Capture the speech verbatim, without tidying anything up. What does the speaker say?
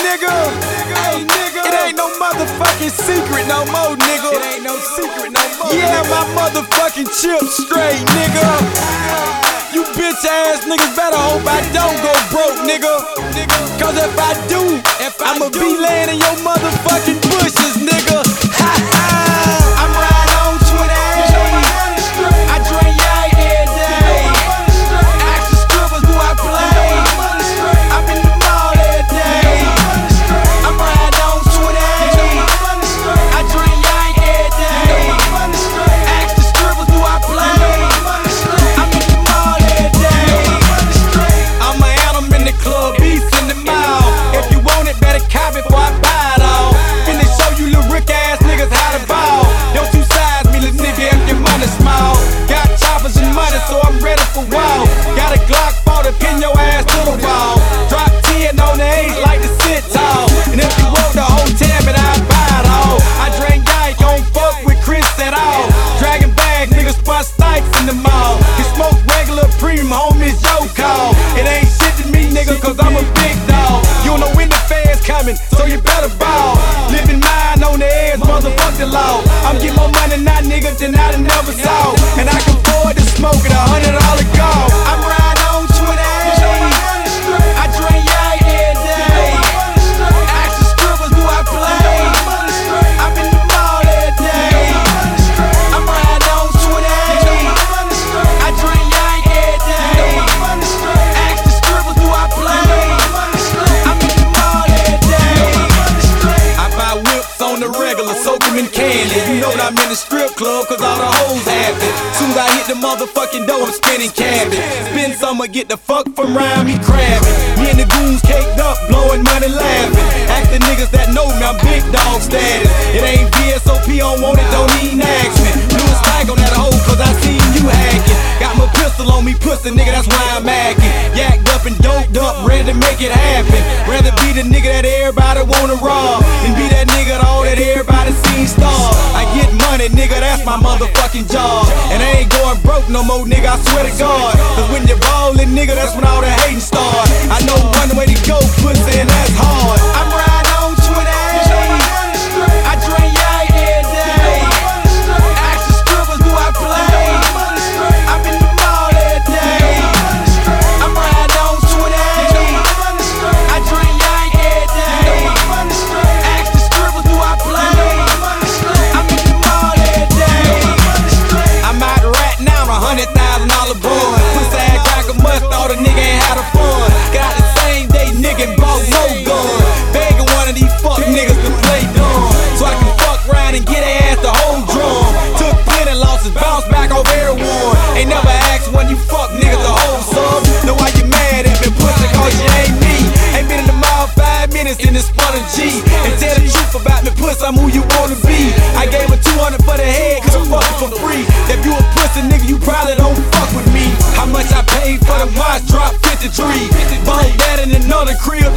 nigga. Hey, nigga. It ain't no motherfucking secret no more, nigga. It ain't no secret no more. Yeah, my motherfucking chip straight, nigga. You bitch ass niggas better hope I don't go broke, nigga. Cause if I do, if I I'ma do. be laying in your motherfucking bushes, nigga. Ha ha. I'm riding on twenty. I drink yak every day. Ask the strippers who I play. I'm in the mall every day. I'm riding on twenty. I drink yak every day. Ask the strippers who I play. I'm in the mall every day. I'm a animal in the club, beast in the mall. If you want it, better cop it before I buy it all. Finna show you little rick ass niggas how to ball. Don't you size me, little nigga, if your money small. Got choppers and money, so I'm ready for war. Got a Glock forty, pin your ass to the wall. Drop ten on the eight like to sit tall. And if you want the hotel, but I buy it all. I drink Dyke, don't fuck with Chris at all. Dragon bags, niggas bust stikes in the mall. You smoke regular premium, homie, it's your call. It ain't shit to me, nigga, cause I'm a big dog. You don't know when the feds coming, so you better ball. Living mine on the edge, motherfuck the law. I'm getting more money now, nigga, than I done never saw. And I can afford to smoke at a hundred dollar gall. I'm riding on twenty. I drink yak every day. Ask the strippers who I play. I'm in the mall every day. I'm riding on twenty. I drink yak every day. Ask the strippers who I play. I'm in the mall every day. I buy whips on the regular, soak them in candy. You know that I'm in the strip club, cause all the hoes have it. Soon as I hit the motherfucking door, I'm spinning cabbage. Spin some or get the fuck from round me crabbing. Me and the goons caked up, blowing money laughing. Ask the niggas that know me, I'm big dog status. It ain't V S O P, don't want it, don't even ask me. Blue a spike on that hoe, cause I seen you hacking. Got my pistol on me, pussy nigga, that's why I'm acting. Yacked up and doped up, ready to make it happen. Rather be the nigga that everybody wanna rob than be that nigga that all that everybody seen star. I get money, nigga, that's my motherfucking job. And I ain't going broke no more, nigga, I swear to God. Cause when you're ballin', nigga, that's when all the hating start. I know one way to go, pussy, and that's hard. I'm riding on twenty. I drink yak every day. Ask the strippers who I play. I'm in the mall every day. I'm riding on twenty. I drink yak every day. Ask the strippers who I play. I'm in the mall every day. I'm out right now on a hundred thousand dollar bun. Pussy ass crack a must, thought a nigga ain't had a fun. Got the same day nigga and bought no gun. Begging one of these fuck niggas to play dumb, so I can fuck around and get their ass the whole drum. Took plenty losses, bounced back off everyone. Ain't never asked when you fuck niggas the whole sub. Know why you mad at me, pussy, cause you ain't me. Ain't been in the mall five minutes in this spun G. And tell the truth about me, pussy, I'm who you wanna be. I gave her two hundred for the head, cause I'm fucking for free. If you a pussy nigga, you probably don't fuck with me. How much I paid for the watch, drop fifty-three. Bought that in another crib,